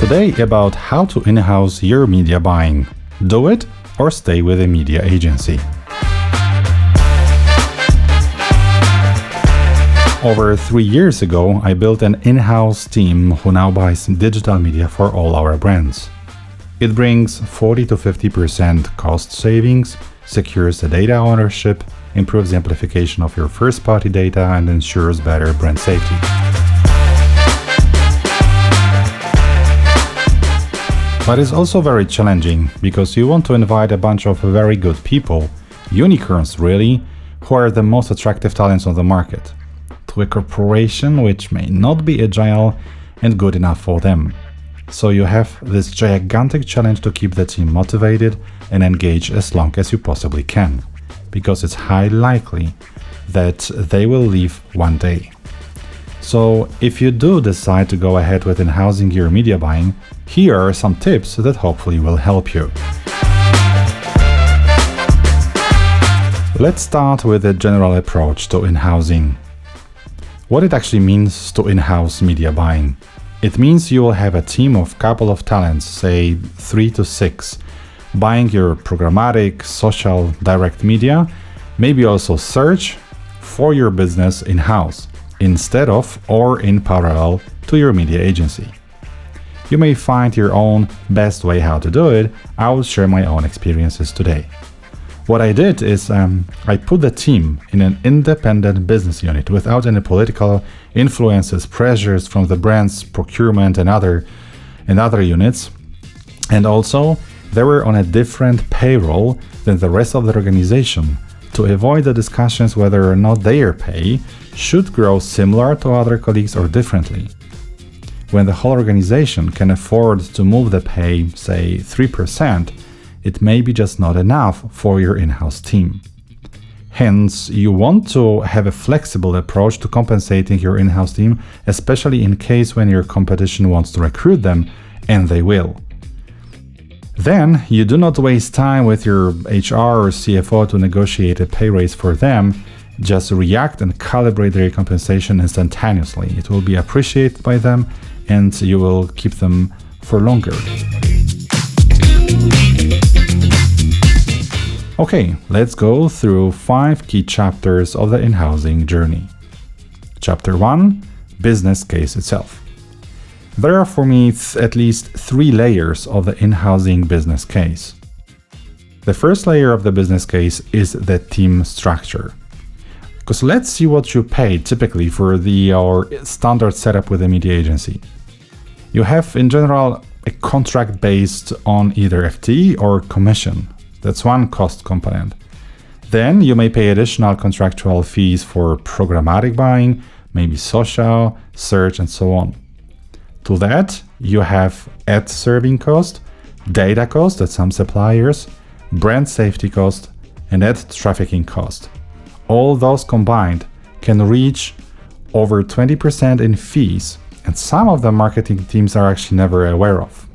Today about how to in-house your media buying. Do it or stay with a media agency. Over 3 years ago, I built an in-house team who now buys digital media for all our brands. It brings 40 to 50% cost savings, secures the data ownership, improves the amplification of your first-party data, and ensures better brand safety. But it's also very challenging, because you want to invite a bunch of very good people, unicorns really, who are the most attractive talents on the market, to a corporation which may not be agile and good enough for them. So you have this gigantic challenge to keep the team motivated and engaged as long as you possibly can, because it's highly likely that they will leave one day. So if you do decide to go ahead with in-housing your media buying, here are some tips that hopefully will help you. Let's start with a general approach to in-housing. What it actually means to in-house media buying. It means you will have a team of couple of talents, say 3 to 6, buying your programmatic, social, direct media, maybe also search for your business in-house, instead of or in parallel to your media agency. You may find your own best way how to do it. I will share my own experiences today. What I did is I put the team in an independent business unit without any political influences, pressures from the brand's procurement and other units. And also, they were on a different payroll than the rest of the organization to avoid the discussions whether or not their pay should grow similar to other colleagues or differently. When the whole organization can afford to move the pay, say 3%, it may be just not enough for your in-house team. Hence, you want to have a flexible approach to compensating your in-house team, especially in case when your competition wants to recruit them, and they will. Then, you do not waste time with your HR or CFO to negotiate a pay raise for them. Just react and calibrate their compensation instantaneously. It will be appreciated by them, and you will keep them for longer. Okay, let's go through 5 key chapters of the in-housing journey. Chapter 1: Business case itself. There are for me at least 3 layers of the in-housing business case. The first layer of the business case is the team structure. Because let's see what you pay typically for our standard setup with a media agency. You have in general a contract based on either FTE or commission. That's one cost component. Then you may pay additional contractual fees for programmatic buying, maybe social, search, and so on. To that, you have ad serving cost, data cost at some suppliers, brand safety cost, and ad trafficking cost. All those combined can reach over 20% in fees, and some of the marketing teams are actually never aware of.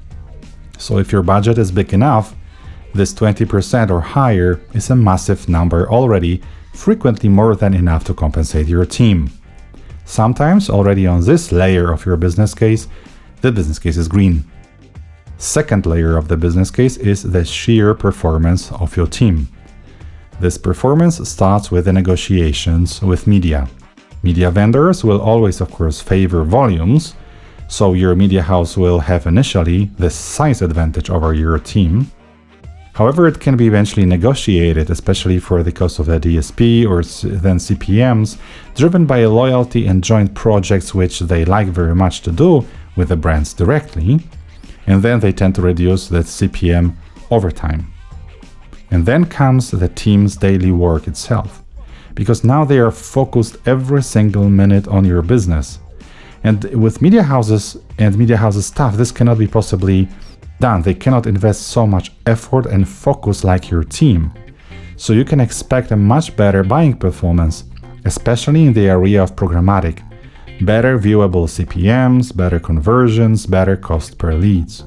So if your budget is big enough, this 20% or higher is a massive number already, frequently more than enough to compensate your team. Sometimes already on this layer of your business case, the business case is green. Second layer of the business case is the sheer performance of your team. This performance starts with the negotiations with media. Media vendors will always, of course, favor volumes, so your media house will have initially the size advantage over your team. However, it can be eventually negotiated, especially for the cost of the DSP or then CPMs, driven by loyalty and joint projects which they like very much to do with the brands directly, and then they tend to reduce that CPM over time. And then comes the team's daily work itself, because now they are focused every single minute on your business. And with media houses and media houses staff, this cannot be possibly done. They cannot invest so much effort and focus like your team. So you can expect a much better buying performance, especially in the area of programmatic. Better viewable CPMs, better conversions, better cost per leads.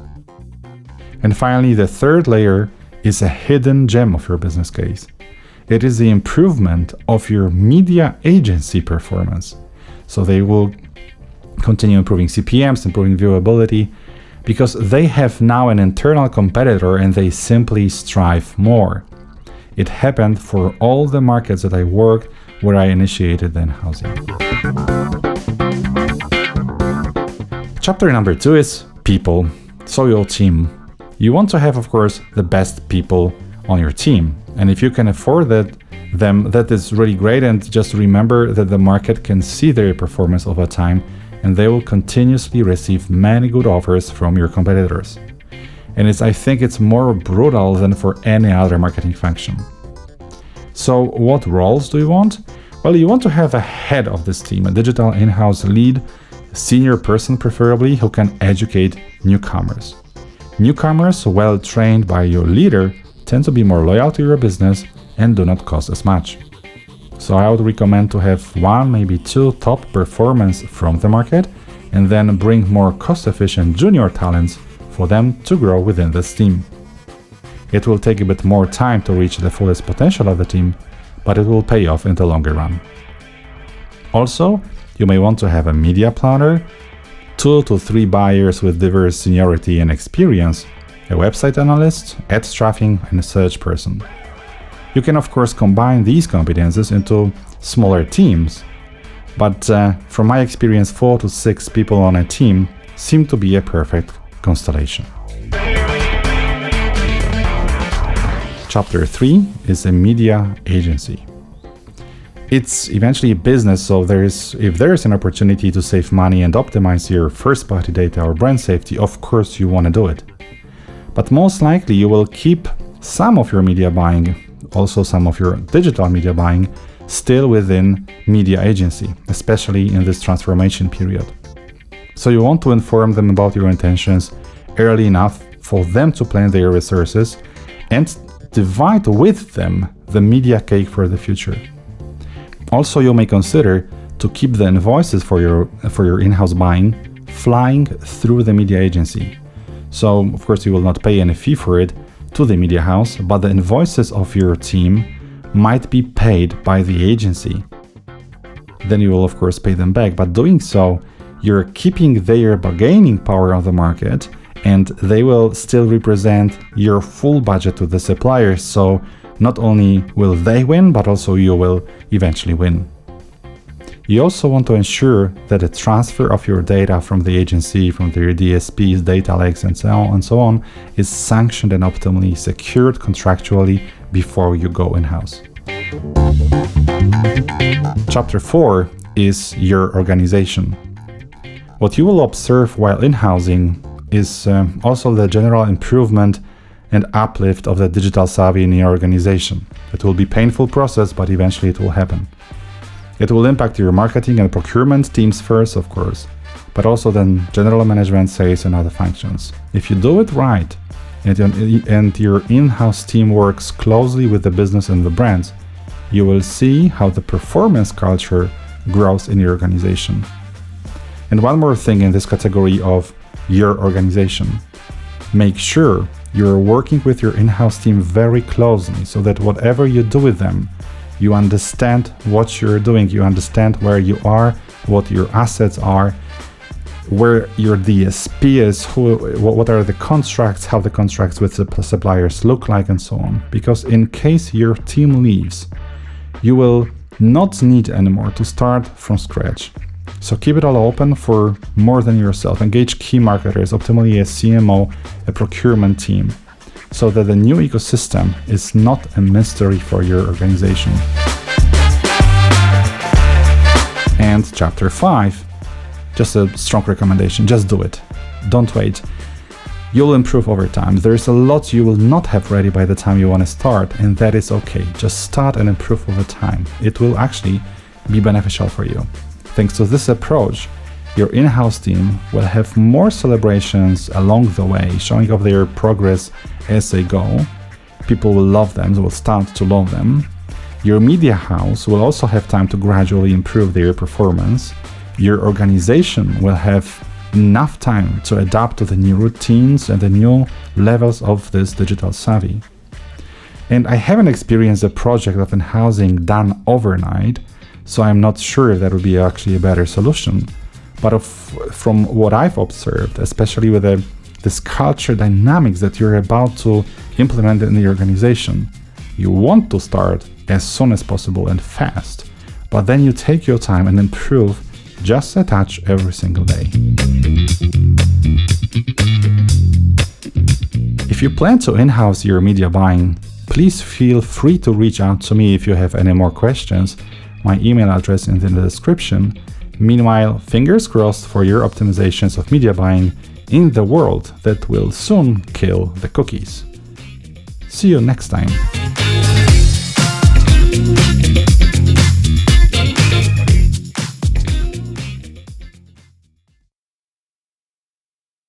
And finally, the third layer is a hidden gem of your business case. It is the improvement of your media agency performance. So they will continue improving CPMs, improving viewability, because they have now an internal competitor and they simply strive more. It happened for all the markets that I worked where I initiated the in-housing. Chapter number 2 is people, so your team. You want to have, of course, the best people on your team. And if you can afford them, that is really great. And just remember that the market can see their performance over time and they will continuously receive many good offers from your competitors. And I think it's more brutal than for any other marketing function. So what roles do you want? Well, you want to have a head of this team, a digital in-house lead, a senior person preferably, who can educate newcomers. Newcomers, well trained by your leader, tend to be more loyal to your business and do not cost as much. So I would recommend to have 1, maybe 2 top performers from the market and then bring more cost-efficient junior talents for them to grow within this team. It will take a bit more time to reach the fullest potential of the team, but it will pay off in the longer run. Also, you may want to have a media planner, 2 to 3 buyers with diverse seniority and experience, a website analyst, ads tracking, and a search person. You can of course combine these competences into smaller teams, but from my experience 4 to 6 people on a team seem to be a perfect constellation. Chapter 3 is a media agency. It's eventually a business, so if there is an opportunity to save money and optimize your first-party data or brand safety, of course you want to do it. But most likely you will keep some of your media buying, also some of your digital media buying, still within media agency, especially in this transformation period. So you want to inform them about your intentions early enough for them to plan their resources and divide with them the media cake for the future. Also, you may consider to keep the invoices for your in-house buying flying through the media agency. So, of course, you will not pay any fee for it to the media house, but the invoices of your team might be paid by the agency. Then you will, of course, pay them back. But doing so, you're keeping their bargaining power on the market, and they will still represent your full budget to the suppliers. So not only will they win, but also you will eventually win. You also want to ensure that the transfer of your data from the agency, from their DSPs, data lakes, and so on, is sanctioned and optimally secured contractually before you go in-house. Chapter 4 is your organization. What you will observe while in-housing is also the general improvement and uplift of the digital savvy in your organization. It will be a painful process, but eventually it will happen. It will impact your marketing and procurement teams first, of course, but also then general management, sales, and other functions. If you do it right, and your in-house team works closely with the business and the brands, you will see how the performance culture grows in your organization. And one more thing in this category of your organization. Make sure you're working with your in-house team very closely so that whatever you do with them, you understand what you're doing, you understand where you are, what your assets are, where your DSP is, what are the contracts, how the contracts with the suppliers look like, and so on. Because in case your team leaves, you will not need anymore to start from scratch. So keep it all open for more than yourself. Engage key marketers, optimally a CMO, a procurement team, so that the new ecosystem is not a mystery for your organization. And chapter 5, just a strong recommendation, just do it. Don't wait. You'll improve over time. There's a lot you will not have ready by the time you want to start, and that is okay. Just start and improve over time. It will actually be beneficial for you. Thanks to this approach, your in-house team will have more celebrations along the way, showing off their progress as they go. People will love them, will start to love them. Your media house will also have time to gradually improve their performance. Your organization will have enough time to adapt to the new routines and the new levels of this digital savvy. And I haven't experienced a project of in-housing done overnight, so I'm not sure if that would be actually a better solution. But from what I've observed, especially with the this culture dynamics that you're about to implement in the organization. You want to start as soon as possible and fast, but then you take your time and improve just a touch every single day. If you plan to in-house your media buying, please feel free to reach out to me if you have any more questions. My email address is in the description. Meanwhile, fingers crossed for your optimizations of media buying in the world that will soon kill the cookies. See you next time.